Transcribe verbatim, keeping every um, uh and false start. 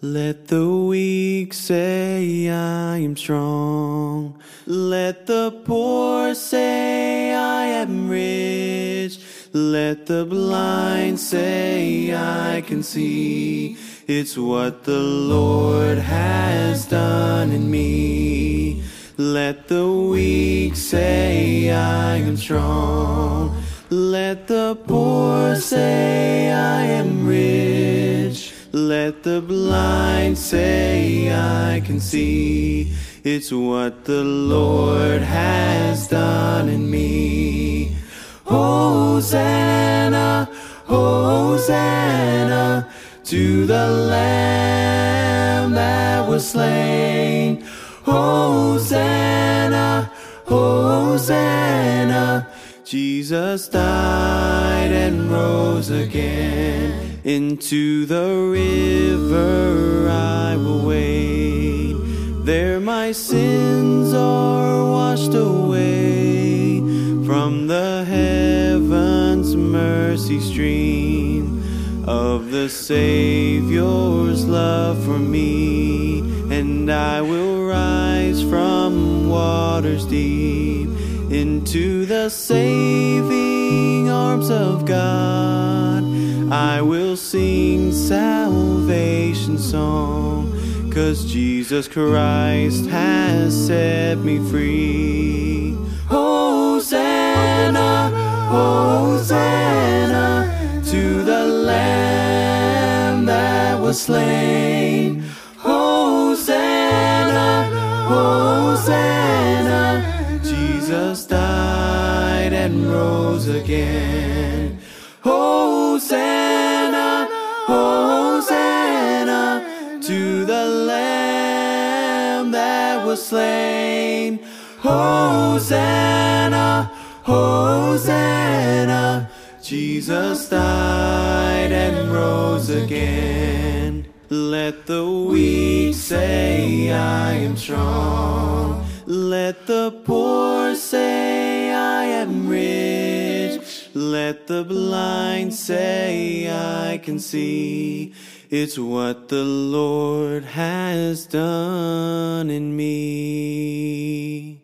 Let the weak say I am strong. Let the poor say I am rich. Let the blind say I can see. It's what the Lord has done in me. Let the weak say I am strong. Let the poor say I am rich. Let the blind say I can see. It's what the Lord has done in me. Hosanna, Hosanna, to the Lamb that was slain. Hosanna, Hosanna, Jesus died and rose again. Into the river I will wade. There my sins are washed away. From the heavens mercy stream of the Savior's love for me. And I will rise from waters deep into the saving arms of God. I will sing salvation song, 'cause Jesus Christ has set me free. Hosanna, Hosanna, to the Lamb that was slain. Hosanna, Hosanna, Jesus died and rose again. Hosanna, Hosanna, to the Lamb that was slain. Hosanna, Hosanna, Jesus died and rose again. Let the weak say I am strong. Let the poor say I am rich. Let the blind say I can see. It's what the Lord has done in me.